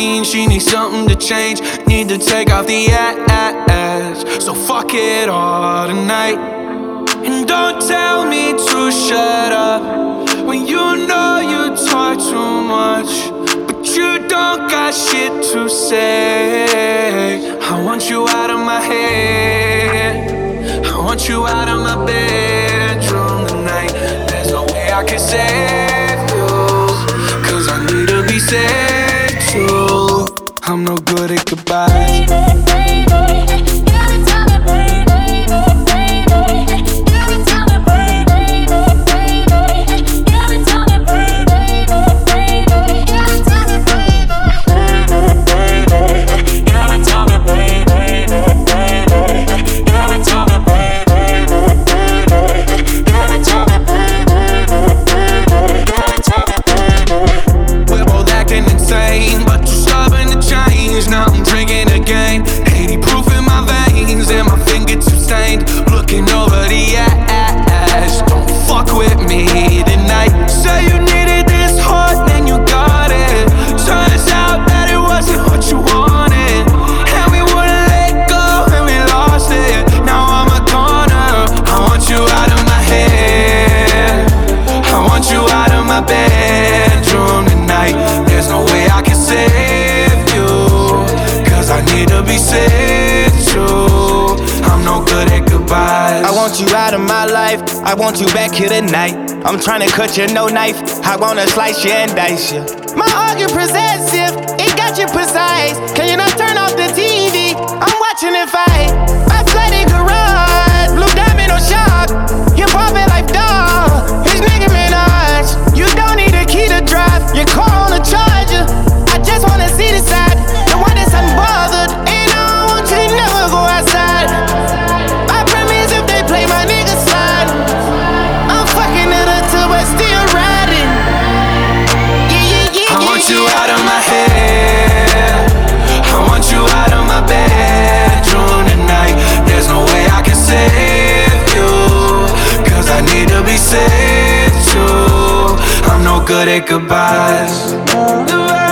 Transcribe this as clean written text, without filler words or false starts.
routine, she needs something to change. Need to take off the ass. So fuck it all tonight. And don't tell me to shut up when you know you talk too much, but you don't got shit to say. I want you out of my head, I want you out of my bedroom tonight. There's no way I can save you, cause I need to be saved too. I'm no good at goodbyes. Now I'm drinking again, 80 proof in my veins and my fingertips stained. Looking over the ass, don't fuck with me tonight. Say you needed this hard, then you got it. Turns out that it wasn't what you wanted, and we wouldn't let go and we lost it. Now I'm a goner. I want you out of my head, I want you out of my bedroom tonight. There's no way I can save you, I need to be saved too. I'm no good at goodbyes. I want you out of my life, I want you back here tonight. I'm trying to cut you, no knife, I wanna slice you and dice you. My argument possessive, it got you precise. Can you not turn off the TV? I'm watching it fight. My flooded garage, blue diamond on shock. You pop it like dog, it's Nicki Minaj. You don't need a key to drive, your car on a charger. I just wanna see the side, the one that's unbothered. And I don't want you to never go outside. I promise if they play my nigga slide, I'm fucking it up till we're still riding. I want you out of my head, I want you out of my bedroom tonight. There's no way I can save you, cause I need to be saved too. I'm no good at goodbyes.